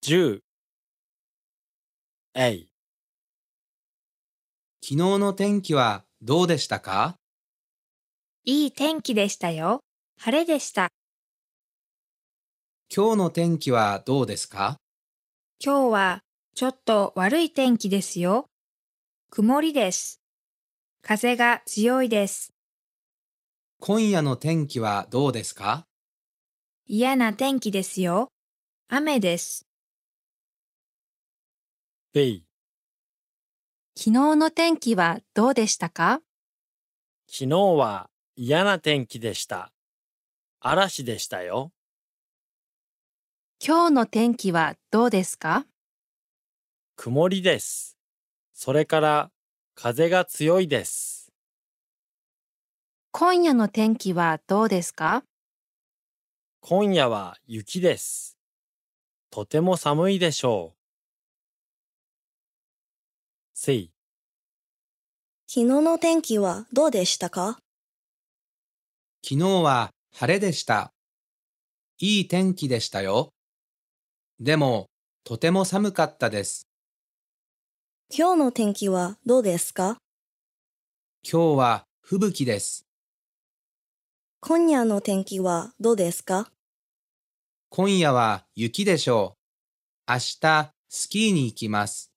10 A 昨日の天気はどうでしたか？ いい天気でしたよ。晴れでした。 今日の天気はどうですか？ 今日はちょっと悪い天気ですよ。曇りです。風が強いです。 今夜の天気はどうですか？ 嫌な天気ですよ。雨です。 B 昨日の天気はどうでしたか？ 昨日は嫌な天気でした。嵐でしたよ。 今日の天気はどうですか？ 曇りです。それから風が強いです。 今夜の天気はどうですか？ 今夜は雪です。とても寒いでしょう。C 昨日の天気はどうでしたか？ 昨日は晴れでした。いい天気でしたよ。でも、とても寒かったです。 今日の天気はどうですか？ 今日は吹雪です。 今夜の天気はどうですか？ 今夜は雪でしょう。明日、スキーに行きます。